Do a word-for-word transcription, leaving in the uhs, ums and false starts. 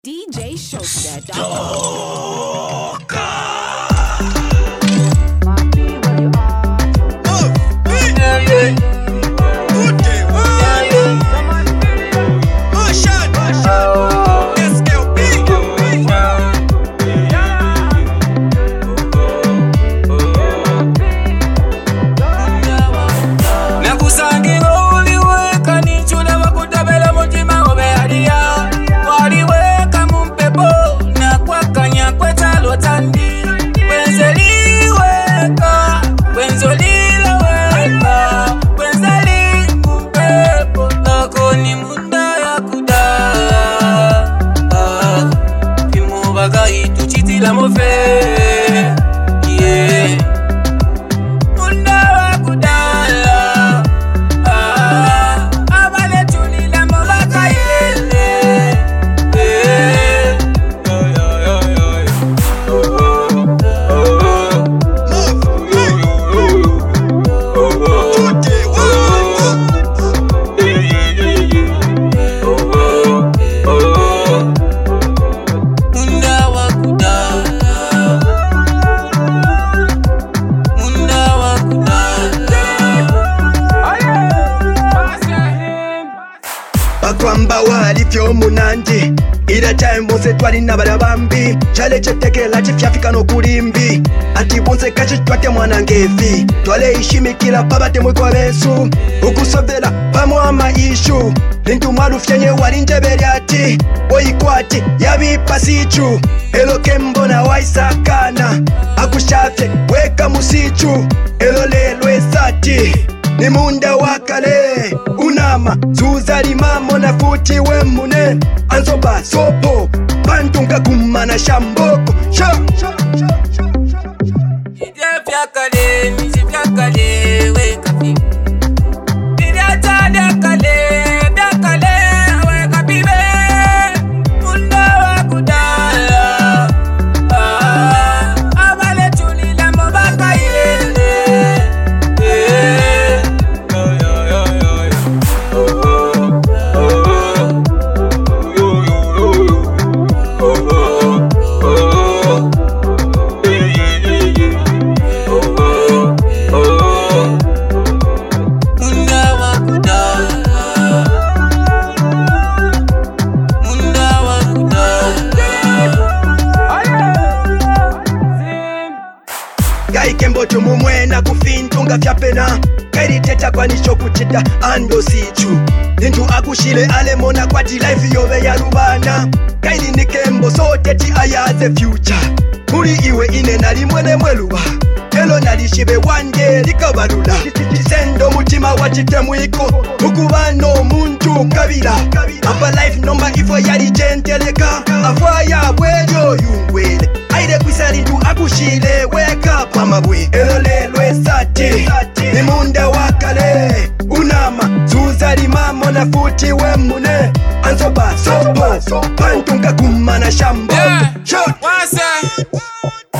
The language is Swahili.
D J Showster dot com. La move, yeah. Munda wa kudala, ah. Abale tuli la mova kaile, yeah. Yo yo yo yo. Oh oh oh. Move, move, oh oh. Today what? Yeah yeah yeah yeah. Oh oh oh. Munda wa kudala. Bakwamba wali fyo munanji ira time bonse twali nabalabambi chale chetekela chifyafika no kulimbi ati bonse kachi twate mwana ngefi twale ishimikila babate mwiko besu ukusovela pamwa maishu lintu malufyenye wali njebeli ati oyikwati yabipasichu elo kembona waisakana akushafye weka musichu elo lelo esati ni munda wakale unama zuzali mamo na futi wemune anzoba sopo bantunga kumana shamboko sha sha sha sha Ije fyakale miji fyakale weka fi Ije tada kale fyakale weka pibe Munda wa kudala ah. Abale tuli la mobaka ilele yeah. Yo yo yo yo yo. Oh oh oh. Yo yo yo yo. Oh oh oh. Yeah yeah yeah yeah. Oh oh oh. Munda wa kudala. Munda wa kudala. Gai kembo tumumwena kufintunga fyapena kairi teta kwa nisho kuchita ando sichu nintu akushile alemona kwati life yove ya rubana kairi ni kembo so teti ayaze future muri iwe ine nali mwene mweluwa elo nalishibe wanje likabarula chisendo mutima wachitemwiko ukubano muntu kabila apa life nomba ifo yali genteleka afwaya bwejo yungwele aire kwisalintu akushile weka pamabwe elo lelo esati ni munda wakale unama zuzali mamo na futi wemune anzoba sopo pantunga kumana shambo Yeah, what's that?